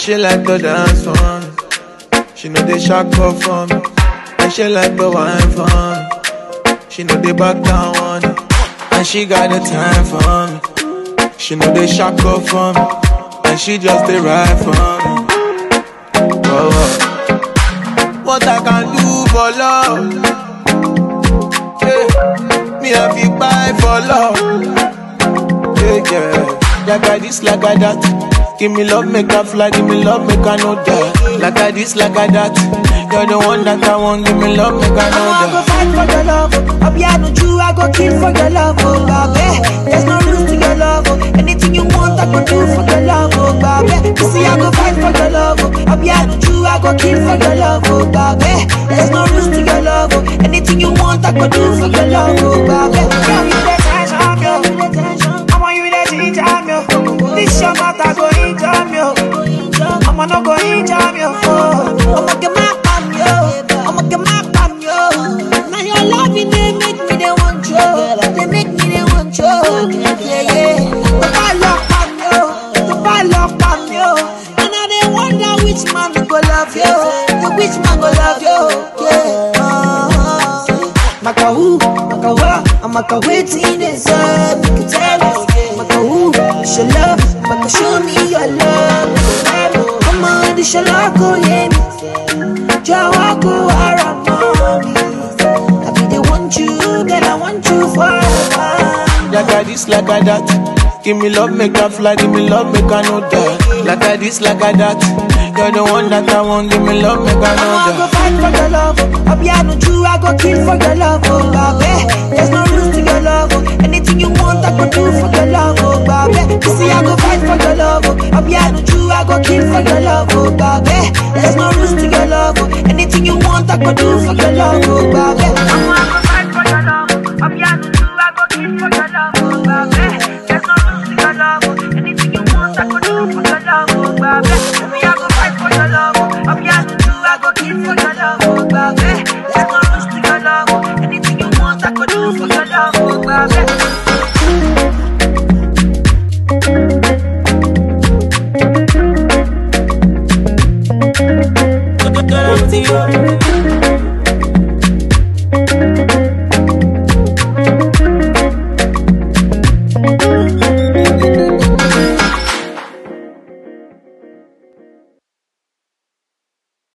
she like to dance for me. She know they shock up for me. And she like to wine for me. She know they back down on it. And she got the time for me. She know they shock up for me. And she just they ride for me. Oh, oh. What I can do for love, yeah. Me I feel buy for love, yeah, yeah. Like I this, like I that. Give me love, make a fly. Give me love, make a know that. Like I this, like I that. You're the one that I want. Give me love, make a know that. I go fight for your love. I'll be out with you. I go kill for your love, oh baby. There's no rules to your love. Anything you want, I go do for your love, oh baby. You see, I go fight for your love. I'll be out with you. I go kill for your love, oh baby. There's no rules to your love. Anything you want, I go do for your love, oh baby. Girl, you the tension, girl. I want you to change, I'm yo. This your matter, go in jam yo. I'ma not go in jam yo. I'ma get my pam yo. I'ma get my pam yo. Now your loving they make me they want you. They make me they want you. Yeah yeah. The ball lock pam yo. The ball lock pam yo. And now they wonder which man go love you. Which man go love you. Yeah. Maka who, maka wa, maka waiting inside. You can tell us. Maka who, it's your love. Maka show me your love. Come on, this your love, go yeah. Jawako aramoni. I be they want you, then I want you forever. Like I this, like I that. Give me love, make a fly. Give me love, make a know that. Like I this, like I that. You're the one that I want. Give me love, make a know that. I go fight for your love. I'll be out with you. I go kill for your love, oh baby. There's no rules to your love. Anything you want, I go do for your love, oh baby. You see, I go fight for your love. I'll be out with you. I go kill for your love, oh baby. There's no rules to your love. Anything you want, I go do for your love, oh baby.